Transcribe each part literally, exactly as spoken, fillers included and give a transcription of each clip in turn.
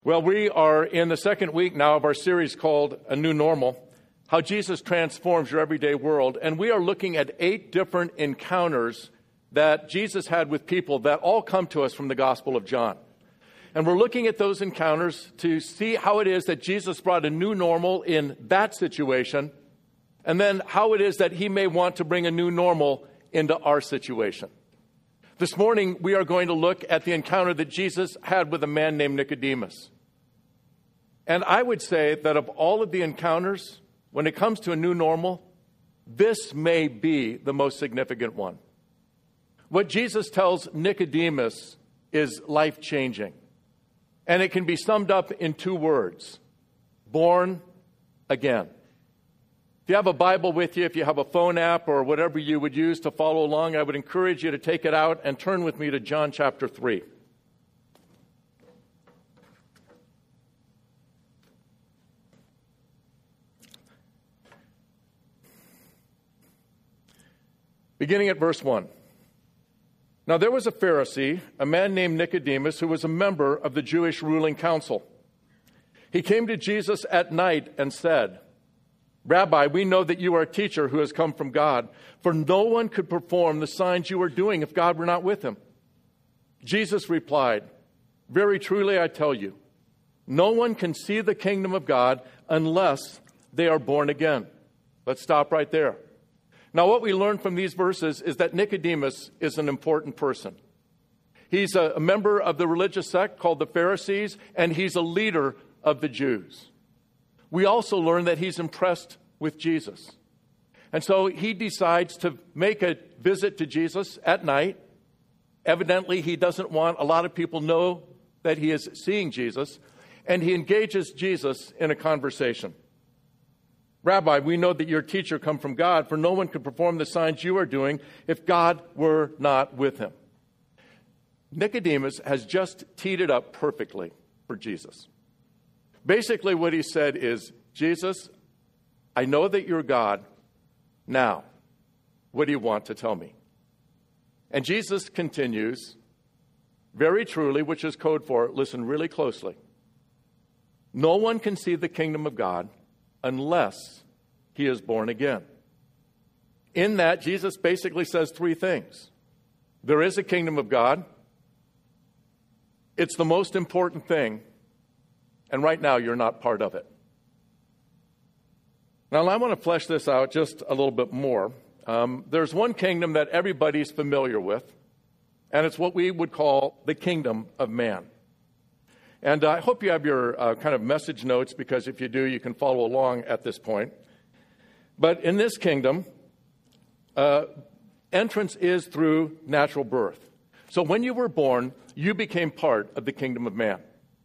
Well, we are in the second week now of our series called A New Normal, how Jesus transforms your everyday world. And we are looking at eight different encounters that Jesus had with people that all come to us from the Gospel of John. And we're looking at those encounters to see how it is that Jesus brought a new normal in that situation, and then how it is that he may want to bring a new normal into our situation. This morning, we are going to look at the encounter that Jesus had with a man named Nicodemus. And I would say that of all of the encounters, when it comes to a new normal, this may be the most significant one. What Jesus tells Nicodemus is life-changing. And it can be summed up in two words: born again. If you have a Bible with you, if you have a phone app or whatever you would use to follow along, I would encourage you to take it out and turn with me to John chapter three. Beginning at verse one. Now there was a Pharisee, a man named Nicodemus, who was a member of the Jewish ruling council. He came to Jesus at night and said, "Rabbi, we know that you are a teacher who has come from God, for no one could perform the signs you are doing if God were not with him." Jesus replied, "Very truly I tell you, no one can see the kingdom of God unless they are born again." Let's stop right there. Now, what we learn from these verses is that Nicodemus is an important person. He's a member of the religious sect called the Pharisees, and he's a leader of the Jews. We also learn that he's impressed with Jesus. And so he decides to make a visit to Jesus at night. Evidently, he doesn't want a lot of people to know that he is seeing Jesus, and he engages Jesus in a conversation. "Rabbi, we know that your teacher come from God, for no one could perform the signs you are doing if God were not with him." Nicodemus has just teed it up perfectly for Jesus. Basically, what he said is, "Jesus, I know that you're God. Now, what do you want to tell me?" And Jesus continues, "Very truly," which is code for, listen really closely, "no one can see the kingdom of God unless he is born again." In that, Jesus basically says three things. There is a kingdom of God. It's the most important thing. And right now, you're not part of it. Now, I want to flesh this out just a little bit more. Um, there's one kingdom that everybody's familiar with, and it's what we would call the kingdom of man. And I hope you have your uh, kind of message notes, because if you do, you can follow along at this point. But in this kingdom, uh, entrance is through natural birth. So when you were born, you became part of the kingdom of man.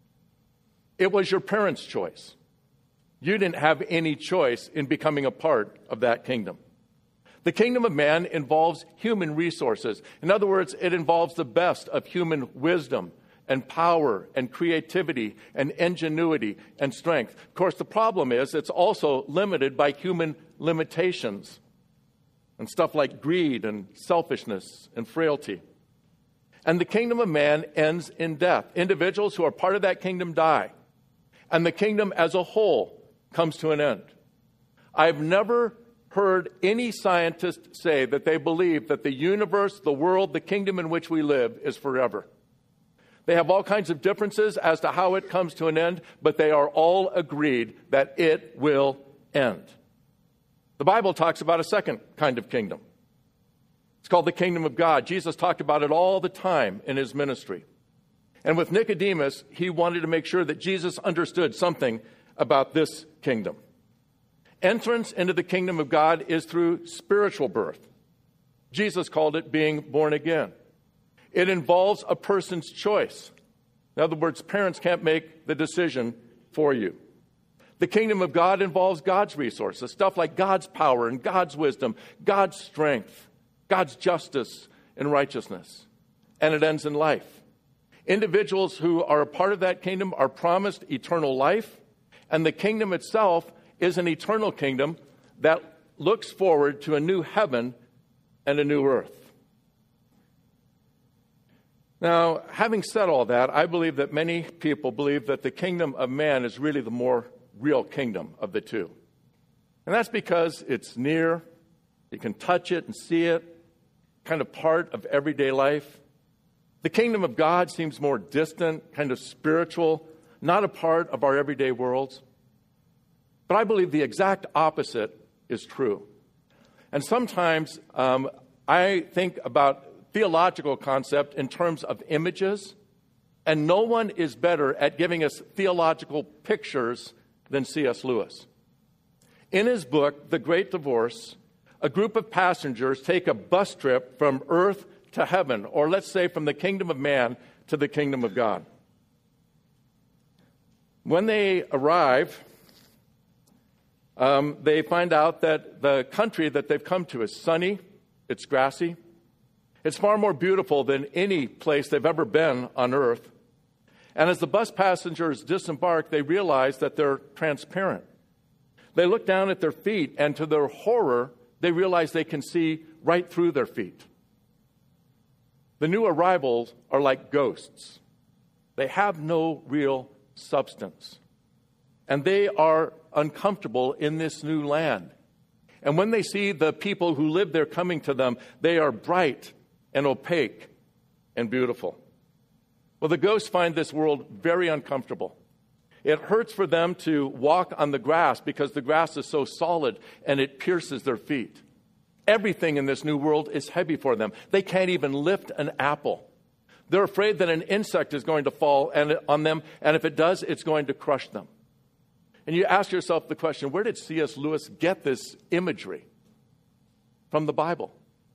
It was your parents' choice. You didn't have any choice in becoming a part of that kingdom. The kingdom of man involves human resources. In other words, it involves the best of human wisdom and power and creativity and ingenuity and strength. Of course, the problem is it's also limited by human limitations and stuff like greed and selfishness and frailty. And the kingdom of man ends in death. Individuals who are part of that kingdom die, and the kingdom as a whole comes to an end. I've never heard any scientist say that they believe that the universe, the world, the kingdom in which we live is forever. They have all kinds of differences as to how it comes to an end, but they are all agreed that it will end. The Bible talks about a second kind of kingdom. It's called the kingdom of God. Jesus talked about it all the time in his ministry. And with Nicodemus, he wanted to make sure that Jesus understood something about this kingdom. Entrance into the kingdom of God is through spiritual birth. Jesus called it being born again. It involves a person's choice. In other words, parents can't make the decision for you. The kingdom of God involves God's resources, stuff like God's power and God's wisdom, God's strength, God's justice and righteousness. And it ends in life. Individuals who are a part of that kingdom are promised eternal life, and the kingdom itself is an eternal kingdom that looks forward to a new heaven and a new earth. Now, having said all that, I believe that many people believe that the kingdom of man is really the more real kingdom of the two. And that's because it's near, you can touch it and see it, kind of part of everyday life. The kingdom of God seems more distant, kind of spiritual, not a part of our everyday worlds. But I believe the exact opposite is true. And sometimes um, I think about theological concept in terms of images, and no one is better at giving us theological pictures than C S Lewis. In his book, The Great Divorce, a group of passengers take a bus trip from earth to heaven, or let's say from the kingdom of man to the kingdom of God. When they arrive, um, they find out that the country that they've come to is sunny, it's grassy, it's far more beautiful than any place they've ever been on earth. And as the bus passengers disembark, they realize that they're transparent. They look down at their feet, and to their horror, they realize they can see right through their feet. The new arrivals are like ghosts. They have no real substance. And they are uncomfortable in this new land. And when they see the people who live there coming to them, they are bright and opaque and beautiful. Well, the ghosts find this world very uncomfortable. It hurts for them to walk on the grass because the grass is so solid and it pierces their feet. Everything in this new world is heavy for them. They can't even lift an apple. They're afraid that an insect is going to fall and, on them, and if it does, it's going to crush them. And you ask yourself the question, where did C S Lewis get this imagery? From the Bible.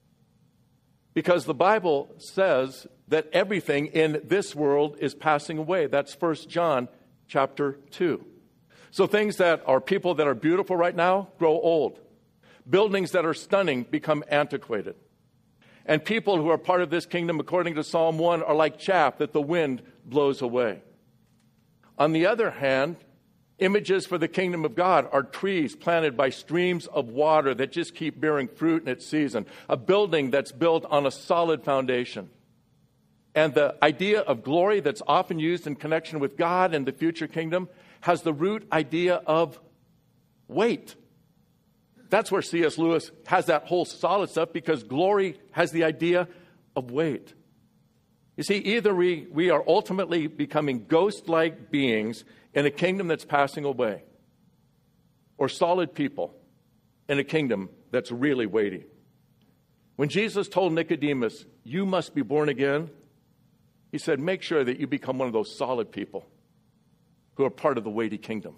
Because the Bible says that everything in this world is passing away. That's First John chapter two. So things that are people that are beautiful right now grow old. Buildings that are stunning become antiquated. And people who are part of this kingdom, according to Psalm one, are like chaff that the wind blows away. On the other hand, images for the kingdom of God are trees planted by streams of water that just keep bearing fruit in its season. A building that's built on a solid foundation. And the idea of glory that's often used in connection with God and the future kingdom has the root idea of weight. That's where C S Lewis has that whole solid stuff, because glory has the idea of weight. You see, either we, we are ultimately becoming ghost-like beings in a kingdom that's passing away, or solid people in a kingdom that's really weighty. When Jesus told Nicodemus, you must be born again, he said, make sure that you become one of those solid people who are part of the weighty kingdom.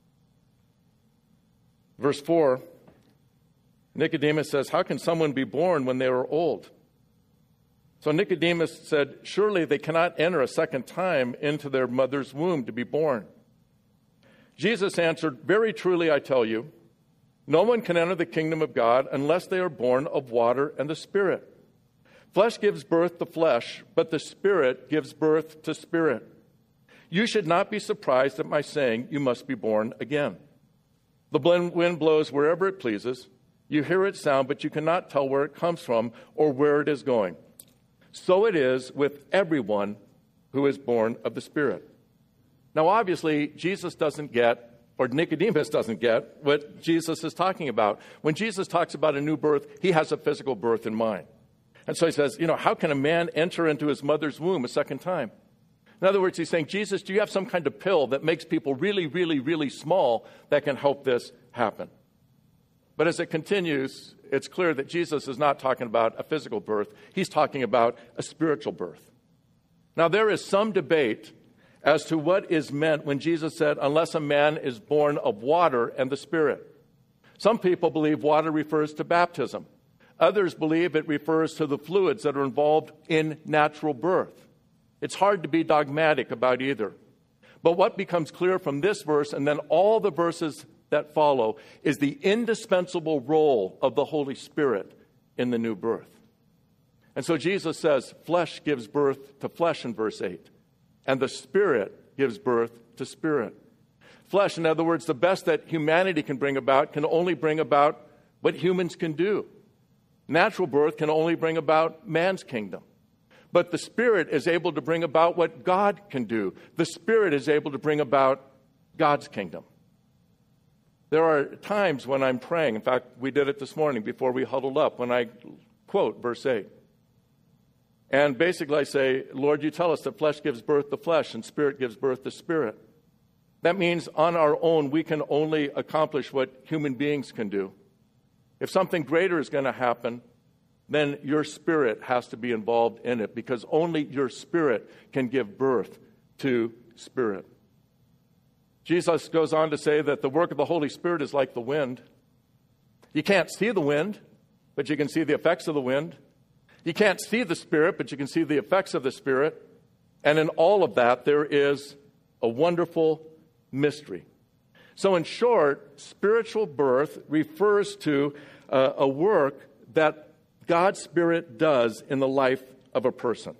Verse four, Nicodemus says, how can someone be born when they are old? So Nicodemus said, surely they cannot enter a second time into their mother's womb to be born. Jesus answered, very truly I tell you, no one can enter the kingdom of God unless they are born of water and the Spirit. Flesh gives birth to flesh, but the Spirit gives birth to spirit. You should not be surprised at my saying, you must be born again. The wind blows wherever it pleases. You hear its sound, but you cannot tell where it comes from or where it is going. So it is with everyone who is born of the Spirit. Now, obviously, Jesus doesn't get, or Nicodemus doesn't get, what Jesus is talking about. When Jesus talks about a new birth, he has a physical birth in mind. And so he says, you know, how can a man enter into his mother's womb a second time? In other words, he's saying, Jesus, do you have some kind of pill that makes people really, really, really small that can help this happen? But as it continues, it's clear that Jesus is not talking about a physical birth. He's talking about a spiritual birth. Now, there is some debate as to what is meant when Jesus said, unless a man is born of water and the Spirit. Some people believe water refers to baptism. Others believe it refers to the fluids that are involved in natural birth. It's hard to be dogmatic about either. But what becomes clear from this verse and then all the verses that follow is the indispensable role of the Holy Spirit in the new birth. And so Jesus says, flesh gives birth to flesh in verse eight, and the Spirit gives birth to spirit. Flesh, in other words, the best that humanity can bring about can only bring about what humans can do. Natural birth can only bring about man's kingdom. But the Spirit is able to bring about what God can do. The Spirit is able to bring about God's kingdom. There are times when I'm praying. In fact, we did it this morning before we huddled up, when I quote verse eight. And basically I say, Lord, you tell us that flesh gives birth to flesh and spirit gives birth to spirit. That means on our own we can only accomplish what human beings can do. If something greater is going to happen, then your spirit has to be involved in it, because only your spirit can give birth to spirit. Jesus goes on to say that the work of the Holy Spirit is like the wind. You can't see the wind, but you can see the effects of the wind. You can't see the Spirit, but you can see the effects of the Spirit. And in all of that, there is a wonderful mystery. So in short, spiritual birth refers to uh, a work that God's Spirit does in the life of a person.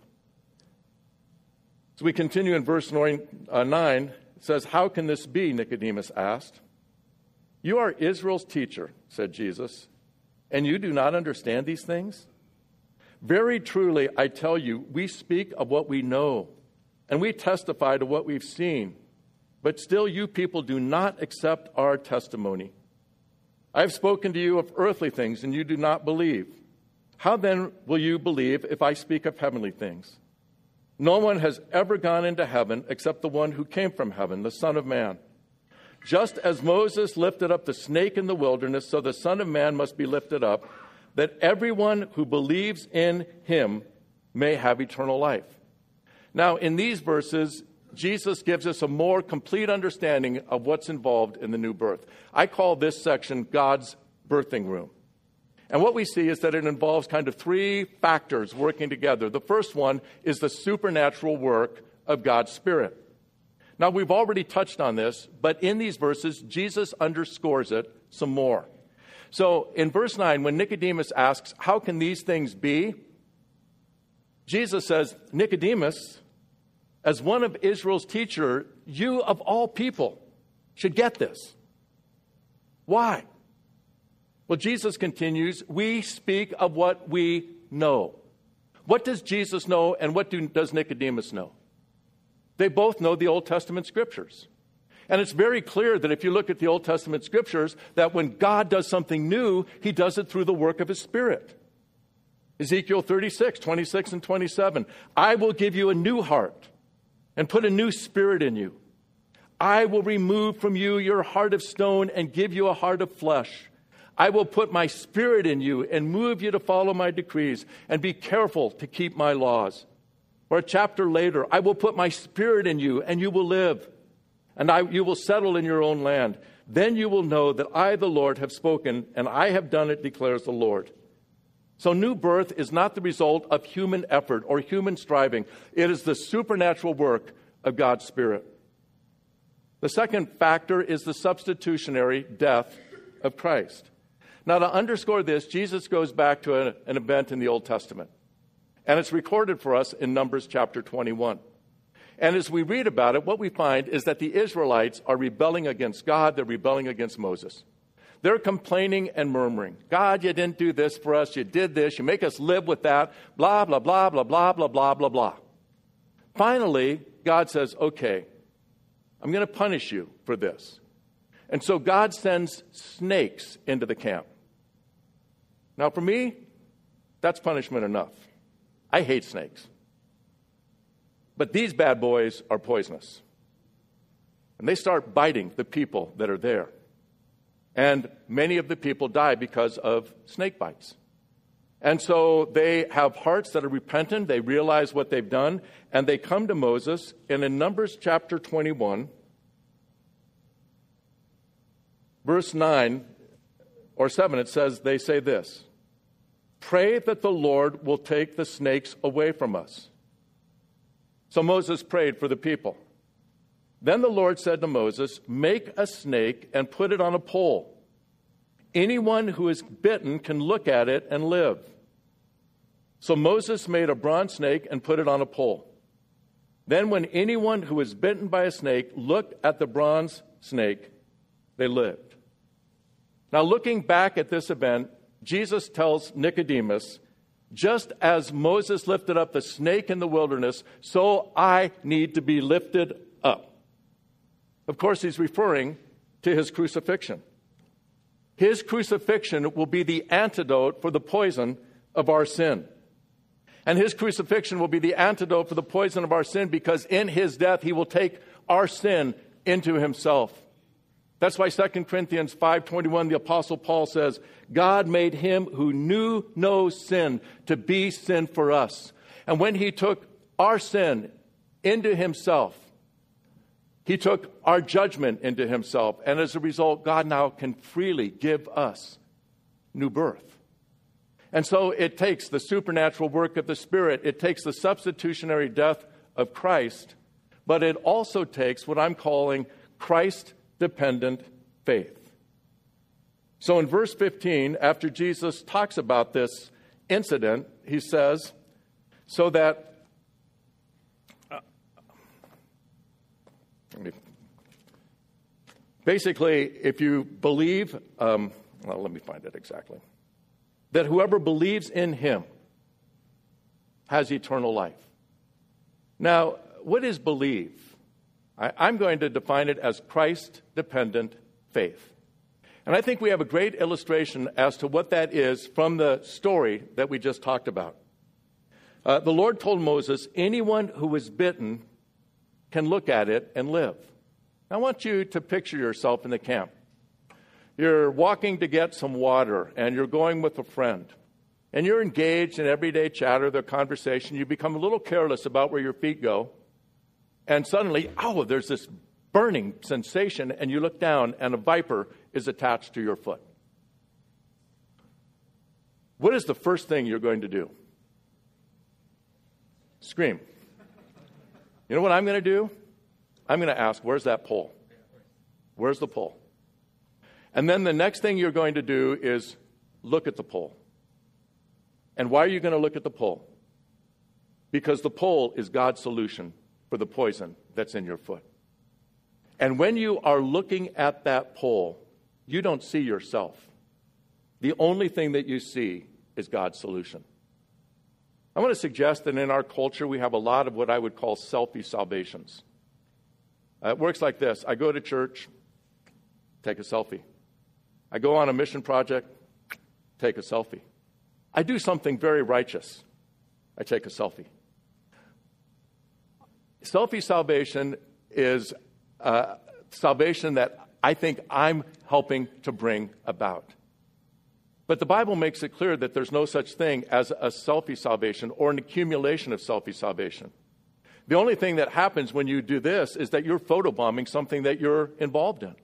So we continue in verse nine. It says, "How can this be?" Nicodemus asked. "You are Israel's teacher," said Jesus, "and you do not understand these things? Very truly, I tell you, we speak of what we know, and we testify to what we've seen. But still you people do not accept our testimony. I have spoken to you of earthly things, and you do not believe. How then will you believe if I speak of heavenly things? No one has ever gone into heaven except the one who came from heaven, the Son of Man. Just as Moses lifted up the snake in the wilderness, so the Son of Man must be lifted up, that everyone who believes in him may have eternal life." Now, in these verses, Jesus gives us a more complete understanding of what's involved in the new birth. I call this section God's birthing room. And what we see is that it involves kind of three factors working together. The first one is the supernatural work of God's Spirit. Now, we've already touched on this, but in these verses, Jesus underscores it some more. So in verse nine, when Nicodemus asks, "How can these things be?" Jesus says, "Nicodemus, as one of Israel's teachers, you of all people should get this." Why? Well, Jesus continues, "We speak of what we know." What does Jesus know, and what do, does Nicodemus know? They both know the Old Testament scriptures. And it's very clear that if you look at the Old Testament scriptures, that when God does something new, he does it through the work of his Spirit. Ezekiel thirty-six, twenty-six and twenty-seven. "I will give you a new heart and put a new spirit in you. I will remove from you your heart of stone and give you a heart of flesh. I will put my Spirit in you and move you to follow my decrees and be careful to keep my laws." Or a chapter later, "I will put my Spirit in you and you will live. And I, you will settle in your own land. Then you will know that I, the Lord, have spoken, and I have done it, declares the Lord." So new birth is not the result of human effort or human striving. It is the supernatural work of God's Spirit. The second factor is the substitutionary death of Christ. Now, to underscore this, Jesus goes back to a, an event in the Old Testament. And it's recorded for us in Numbers chapter twenty-one. And as we read about it, what we find is that the Israelites are rebelling against God. They're rebelling against Moses. They're complaining and murmuring. "God, you didn't do this for us. You did this. You make us live with that. Blah, blah, blah, blah, blah, blah, blah, blah, blah." Finally, God says, "Okay, I'm going to punish you for this." And so God sends snakes into the camp. Now, for me, that's punishment enough. I hate snakes. But these bad boys are poisonous. And they start biting the people that are there. And many of the people die because of snake bites. And so they have hearts that are repentant. They realize what they've done. And they come to Moses. And in Numbers chapter twenty-one, verse nine or seven, it says, they say this: "Pray that the Lord will take the snakes away from us." So Moses prayed for the people. Then the Lord said to Moses, "Make a snake and put it on a pole. Anyone who is bitten can look at it and live." So Moses made a bronze snake and put it on a pole. Then when anyone who was bitten by a snake looked at the bronze snake, they lived. Now, looking back at this event, Jesus tells Nicodemus Just as Moses lifted up the snake in the wilderness, so I need to be lifted up. Of course, he's referring to his crucifixion. His crucifixion will be the antidote for the poison of our sin. And his crucifixion will be the antidote for the poison of our sin, because in his death he will take our sin into himself. That's why Second Corinthians five twenty-one, the Apostle Paul says, God made him who knew no sin to be sin for us. And when he took our sin into himself, he took our judgment into himself. And as a result, God now can freely give us new birth. And so it takes the supernatural work of the Spirit. It takes the substitutionary death of Christ. But it also takes what I'm calling Christ-dependent faith. So in verse fifteen, after Jesus talks about this incident, he says, so that, uh, basically, if you believe, um, well, let me find it exactly, that whoever believes in him has eternal life. Now, what is believe? I, I'm going to define it as Christ-dependent faith. And I think we have a great illustration as to what that is from the story that we just talked about. Uh, the Lord told Moses, anyone who is bitten can look at it and live. I want you to picture yourself in the camp. You're walking to get some water, and you're going with a friend. And you're engaged in everyday chatter, their conversation. You become a little careless about where your feet go. And suddenly, oh, there's this burning sensation, and you look down, and a viper is attached to your foot. What is the first thing you're going to do? Scream. You know what I'm going to do? I'm going to ask, where's that pole? Where's the pole? And then the next thing you're going to do is look at the pole. And why are you going to look at the pole? Because the pole is God's solution for the poison that's in your foot. And when you are looking at that pole, you don't see yourself. The only thing that you see is God's solution. I want to suggest that in our culture, we have a lot of what I would call selfie salvations. Uh, it works like this. I go to church, take a selfie. I go on a mission project, take a selfie. I do something very righteous. I take a selfie. Selfie salvation is uh, salvation that I think I'm helping to bring about. But the Bible makes it clear that there's no such thing as a selfie salvation or an accumulation of selfie salvation. The only thing that happens when you do this is that you're photobombing something that you're involved in.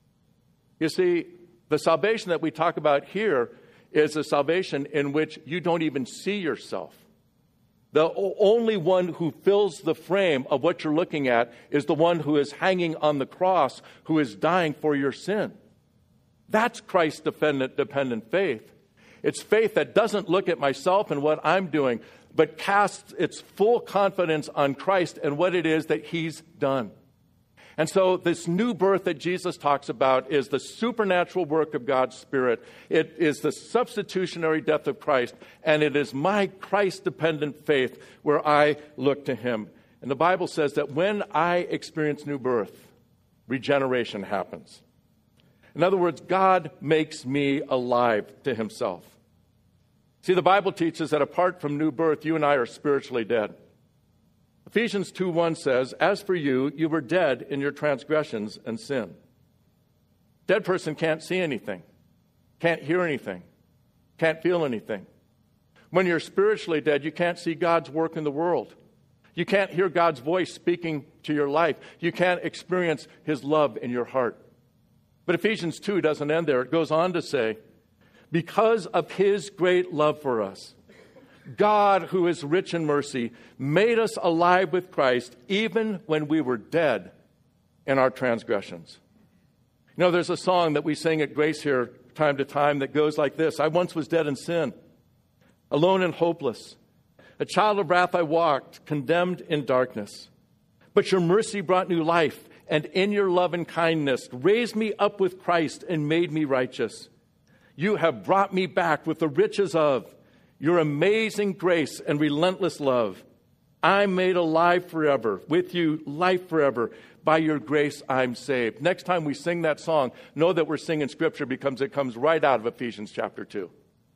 You see, the salvation that we talk about here is a salvation in which you don't even see yourself. The only one who fills the frame of what you're looking at is the one who is hanging on the cross, who is dying for your sin. That's Christ-dependent dependent faith. It's faith that doesn't look at myself and what I'm doing, but casts its full confidence on Christ and what it is that he's done. And so this new birth that Jesus talks about is the supernatural work of God's Spirit. It is the substitutionary death of Christ, and it is my Christ-dependent faith where I look to him. And the Bible says that when I experience new birth, regeneration happens. In other words, God makes me alive to himself. See, the Bible teaches that apart from new birth, you and I are spiritually dead. Ephesians two one says, as for you, you were dead in your transgressions and sin. Dead person can't see anything, can't hear anything, can't feel anything. When you're spiritually dead, you can't see God's work in the world. You can't hear God's voice speaking to your life. You can't experience his love in your heart. But Ephesians two doesn't end there. It goes on to say, because of his great love for us, God, who is rich in mercy, made us alive with Christ even when we were dead in our transgressions. You know, there's a song that we sing at Grace here time to time that goes like this. I once was dead in sin, alone and hopeless. A child of wrath I walked, condemned in darkness. But your mercy brought new life, and in your love and kindness raised me up with Christ and made me righteous. You have brought me back with the riches of your amazing grace and relentless love. I'm made alive forever. With you, life forever. By your grace, I'm saved. Next time we sing that song, know that we're singing Scripture because it comes right out of Ephesians chapter two.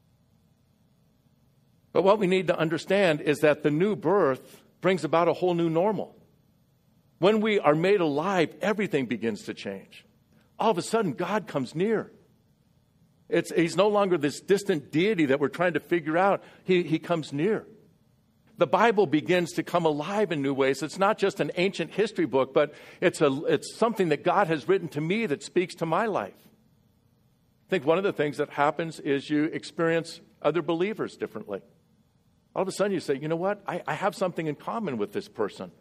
But what we need to understand is that the new birth brings about a whole new normal. When we are made alive, everything begins to change. All of a sudden, God comes near. It's, he's no longer this distant deity that we're trying to figure out. He, he comes near. The Bible begins to come alive in new ways. It's not just an ancient history book, but it's, a, it's something that God has written to me that speaks to my life. I think one of the things that happens is you experience other believers differently. All of a sudden you say, you know what? I, I have something in common with this person.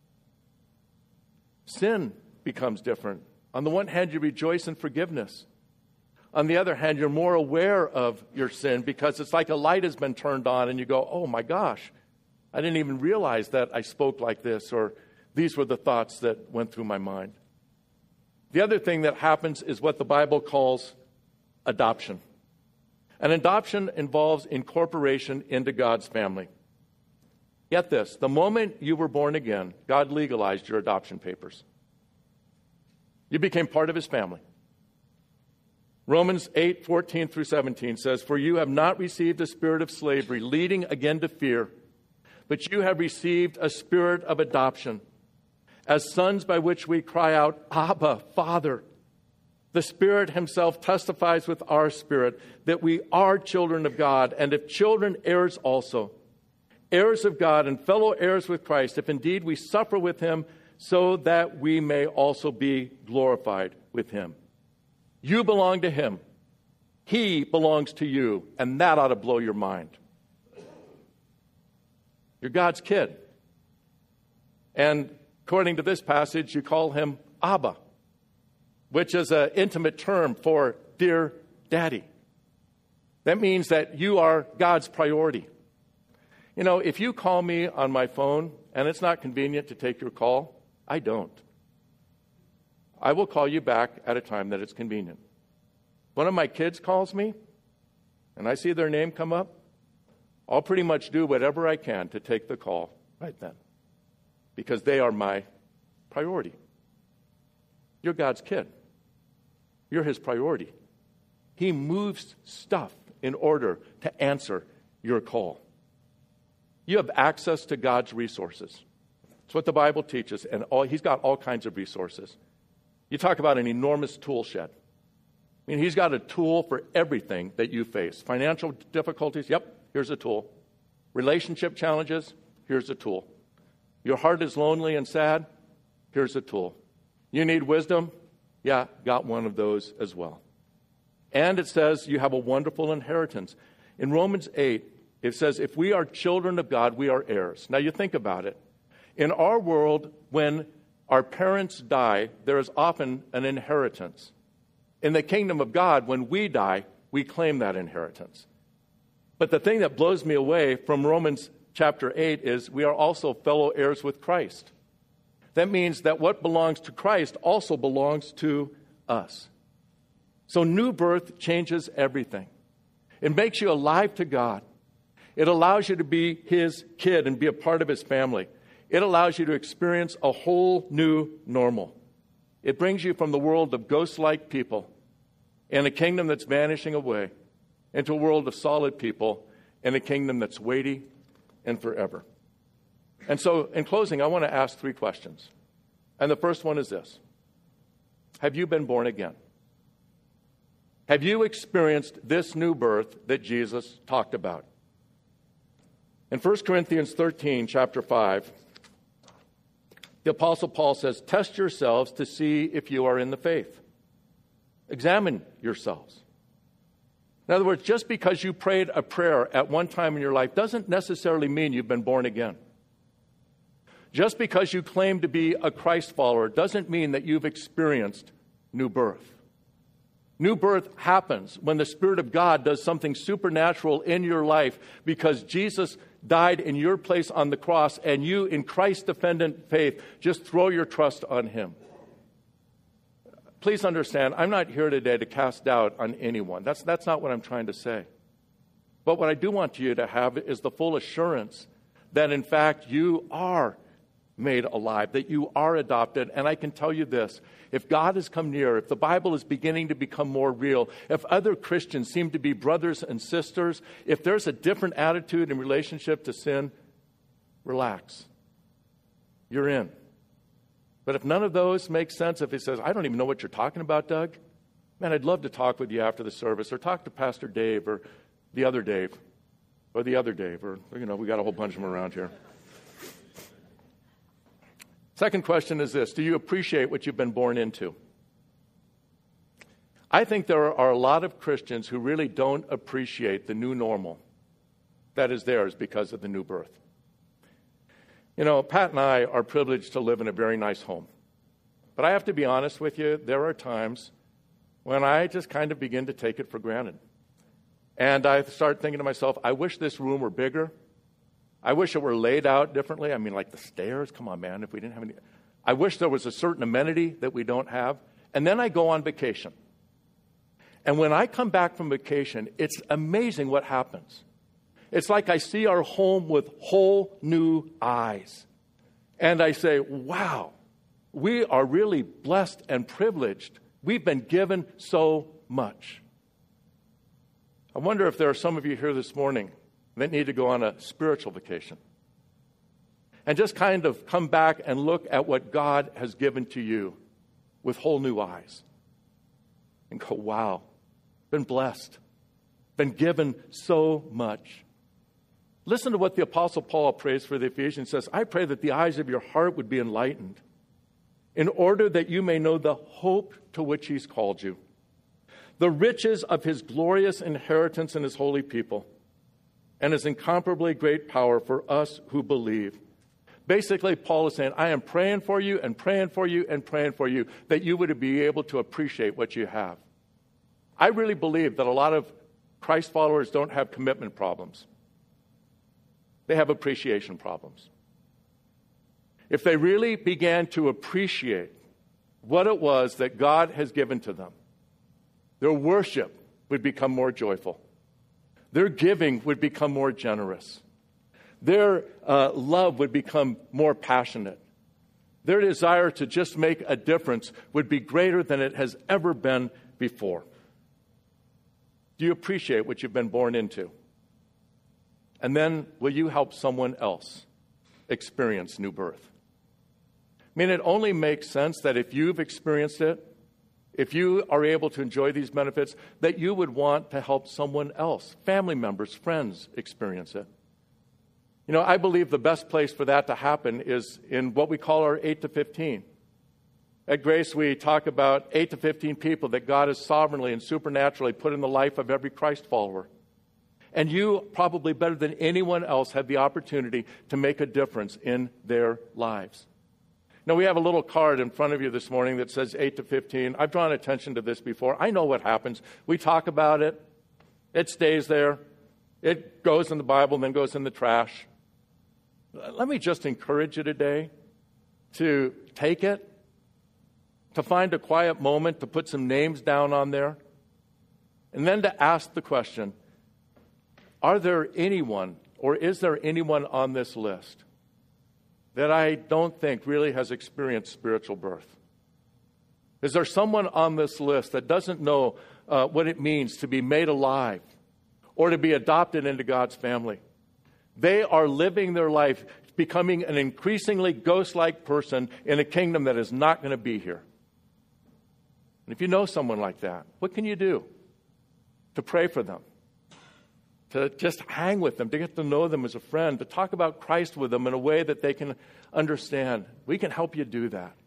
Sin becomes different. On the one hand, you rejoice in forgiveness. On the other hand, you're more aware of your sin because it's like a light has been turned on and you go, oh my gosh, I didn't even realize that I spoke like this, or these were the thoughts that went through my mind. The other thing that happens is what the Bible calls adoption. And adoption involves incorporation into God's family. Get this, the moment you were born again, God legalized your adoption papers. You became part of his family. Romans eight, fourteen through seventeen says, for you have not received a spirit of slavery, leading again to fear, but you have received a spirit of adoption, as sons by which we cry out, Abba, Father. The Spirit himself testifies with our spirit that we are children of God, and if children, heirs also, heirs of God and fellow heirs with Christ, if indeed we suffer with him, so that we may also be glorified with him. You belong to him. He belongs to you, and that ought to blow your mind. You're God's kid. And according to this passage, you call him Abba, which is an intimate term for dear daddy. That means that you are God's priority. You know, if you call me on my phone and it's not convenient to take your call, I don't. I will call you back at a time that it's convenient. One of my kids calls me and I see their name come up, I'll pretty much do whatever I can to take the call right then, because they are my priority. You're God's kid. You're his priority. He moves stuff in order to answer your call. You have access to God's resources. That's what the Bible teaches, and all, he's got all kinds of resources. You talk about an enormous tool shed. I mean, he's got a tool for everything that you face. Financial difficulties, yep, here's a tool. Relationship challenges, here's a tool. Your heart is lonely and sad, here's a tool. You need wisdom, yeah, got one of those as well. And it says you have a wonderful inheritance. In Romans eight, it says, if we are children of God, we are heirs. Now you think about it. In our world, when our parents die, there is often an inheritance. In the kingdom of God, when we die, we claim that inheritance. But the thing that blows me away from Romans chapter eight is we are also fellow heirs with Christ. That means that what belongs to Christ also belongs to us. So new birth changes everything. It makes you alive to God. It allows you to be his kid and be a part of his family. It allows you to experience a whole new normal. It brings you from the world of ghost-like people in a kingdom that's vanishing away into a world of solid people in a kingdom that's weighty and forever. And so, in closing, I want to ask three questions. And the first one is this. Have you been born again? Have you experienced this new birth that Jesus talked about? In First Corinthians thirteen, chapter five, the Apostle Paul says, test yourselves to see if you are in the faith. Examine yourselves. In other words, just because you prayed a prayer at one time in your life doesn't necessarily mean you've been born again. Just because you claim to be a Christ follower doesn't mean that you've experienced new birth. New birth happens when the Spirit of God does something supernatural in your life because Jesus died in your place on the cross, and you, in Christ-dependent faith, just throw your trust on him. Please understand, I'm not here today to cast doubt on anyone. That's, that's not what I'm trying to say. But what I do want you to have is the full assurance that, in fact, you are made alive, that you are adopted. And I can tell you this, if God has come near, if the Bible is beginning to become more real, if other Christians seem to be brothers and sisters, if there's a different attitude in relationship to sin, relax. You're in. But if none of those make sense, if he says, I don't even know what you're talking about, Doug, man, I'd love to talk with you after the service, or talk to Pastor Dave, or the other Dave, or the other Dave, or, you know, we got a whole bunch of them around here. Second question is this: do you appreciate what you've been born into? I think there are a lot of Christians who really don't appreciate the new normal that is theirs because of the new birth. You know, Pat and I are privileged to live in a very nice home. But I have to be honest with you, there are times when I just kind of begin to take it for granted. And I start thinking to myself, I wish this room were bigger. I wish it were laid out differently. I mean, like the stairs, come on, man, if we didn't have any. I wish there was a certain amenity that we don't have. And then I go on vacation. And when I come back from vacation, it's amazing what happens. It's like I see our home with whole new eyes. And I say, wow, we are really blessed and privileged. We've been given so much. I wonder if there are some of you here this morning that need to go on a spiritual vacation and just kind of come back and look at what God has given to you with whole new eyes and go, wow, been blessed, been given so much. Listen to what the Apostle Paul prays for the Ephesians. He says, I pray that the eyes of your heart would be enlightened in order that you may know the hope to which he's called you, the riches of his glorious inheritance in his holy people, and his incomparably great power for us who believe. Basically, Paul is saying, I am praying for you and praying for you and praying for you that you would be able to appreciate what you have. I really believe that a lot of Christ followers don't have commitment problems. They have appreciation problems. If they really began to appreciate what it was that God has given to them, their worship would become more joyful. Their giving would become more generous. Their uh, love would become more passionate. Their desire to just make a difference would be greater than it has ever been before. Do you appreciate what you've been born into? And then will you help someone else experience new birth? I mean, it only makes sense that if you've experienced it, if you are able to enjoy these benefits, that you would want to help someone else, family members, friends, experience it. You know, I believe the best place for that to happen is in what we call our eight to fifteen. At Grace, we talk about eight to fifteen people that God has sovereignly and supernaturally put in the life of every Christ follower. And you, probably better than anyone else, have the opportunity to make a difference in their lives. Now, we have a little card in front of you this morning that says eight to fifteen. I've drawn attention to this before. I know what happens. We talk about it. It stays there. It goes in the Bible and then goes in the trash. Let me just encourage you today to take it, to find a quiet moment, to put some names down on there, and then to ask the question, are there anyone, or is there anyone on this list that I don't think really has experienced spiritual birth? Is there someone on this list that doesn't know uh, what it means to be made alive or to be adopted into God's family? They are living their life becoming an increasingly ghost-like person in a kingdom that is not going to be here. And if you know someone like that, what can you do to pray for them? To just hang with them, to get to know them as a friend, to talk about Christ with them in a way that they can understand. We can help you do that.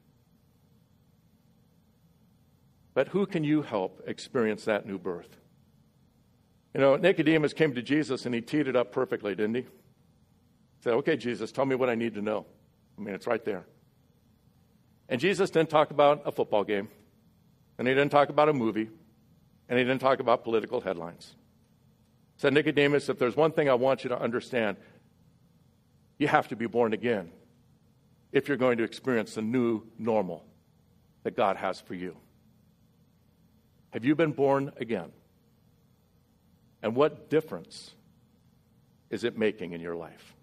But who can you help experience that new birth? You know, Nicodemus came to Jesus and he teed it up perfectly, didn't he? He said, okay, Jesus, tell me what I need to know. I mean, it's right there. And Jesus didn't talk about a football game, and he didn't talk about a movie, and he didn't talk about political headlines. He said, Nicodemus, if there's one thing I want you to understand, you have to be born again if you're going to experience the new normal that God has for you. Have you been born again? And what difference is it making in your life?